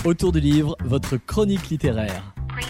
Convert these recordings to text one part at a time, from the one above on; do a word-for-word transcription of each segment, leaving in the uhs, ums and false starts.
Autour du livre, votre chronique littéraire.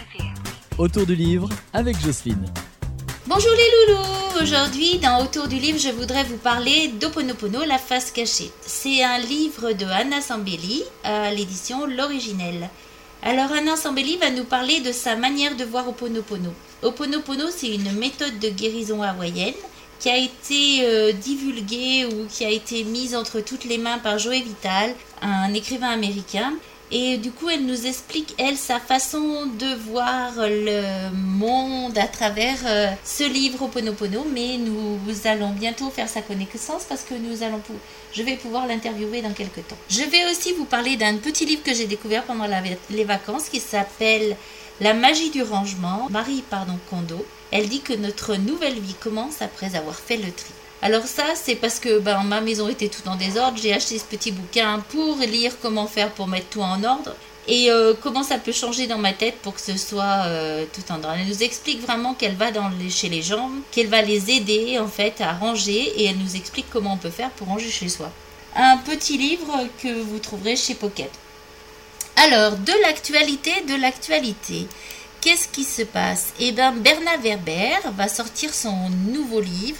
Autour du livre avec Jocelyne. Bonjour les loulous. Aujourd'hui, dans Autour du livre, je voudrais vous parler d'Ho'oponopono, la face cachée. C'est un livre de Anna Sambelli à l'édition L'Originelle. Alors Anna Sambelli va nous parler de sa manière de voir Ho'oponopono. Ho'oponopono, c'est une méthode de guérison hawaïenne qui a été euh, divulguée ou qui a été mise entre toutes les mains par Joe Vital, un écrivain américain. Et du coup, elle nous explique, elle, sa façon de voir le monde à travers euh, ce livre Ho'oponopono. Mais nous allons bientôt faire sa connaissance parce que nous allons pou- je vais pouvoir l'interviewer dans quelques temps. Je vais aussi vous parler d'un petit livre que j'ai découvert pendant la, les vacances qui s'appelle La magie du rangement, Marie pardon, Kondo. Elle dit que notre nouvelle vie commence après avoir fait le tri. Alors ça, c'est parce que ben, ma maison était tout en désordre. J'ai acheté ce petit bouquin pour lire comment faire pour mettre tout en ordre et euh, comment ça peut changer dans ma tête pour que ce soit euh, tout en ordre. Elle nous explique vraiment qu'elle va dans les, chez les gens, qu'elle va les aider en fait à ranger et elle nous explique comment on peut faire pour ranger chez soi. Un petit livre que vous trouverez chez Pocket. Alors, de l'actualité, de l'actualité. Qu'est-ce qui se passe ? Eh bien, Bernard Werber va sortir son nouveau livre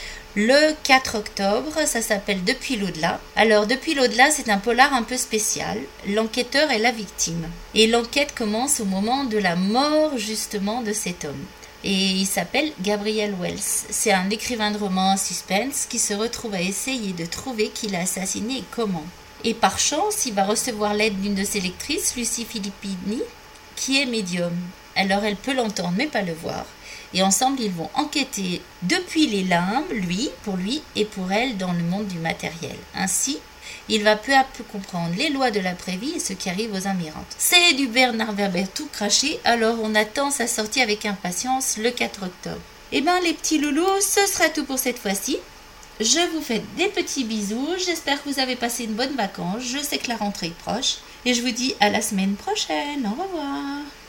le quatre octobre, ça s'appelle Depuis l'au-delà. Alors, Depuis l'au-delà, c'est un polar un peu spécial. L'enquêteur est la victime. Et l'enquête commence au moment de la mort, justement, de cet homme. Et il s'appelle Gabriel Wells. C'est un écrivain de romans en suspense qui se retrouve à essayer de trouver qui l'a assassiné et comment. Et par chance, il va recevoir l'aide d'une de ses lectrices, Lucie Filippini, qui est médium. Alors, elle peut l'entendre, mais pas le voir. Et ensemble, ils vont enquêter depuis les limbes, lui, pour lui, et pour elle, dans le monde du matériel. Ainsi, il va peu à peu comprendre les lois de l'après-vie et ce qui arrive aux amirantes. C'est du Bernard Werber tout craché, alors on attend sa sortie avec impatience le quatre octobre. Eh bien, les petits loulous, ce sera tout pour cette fois-ci. Je vous fais des petits bisous, j'espère que vous avez passé une bonne vacance, je sais que la rentrée est proche, et je vous dis à la semaine prochaine, au revoir.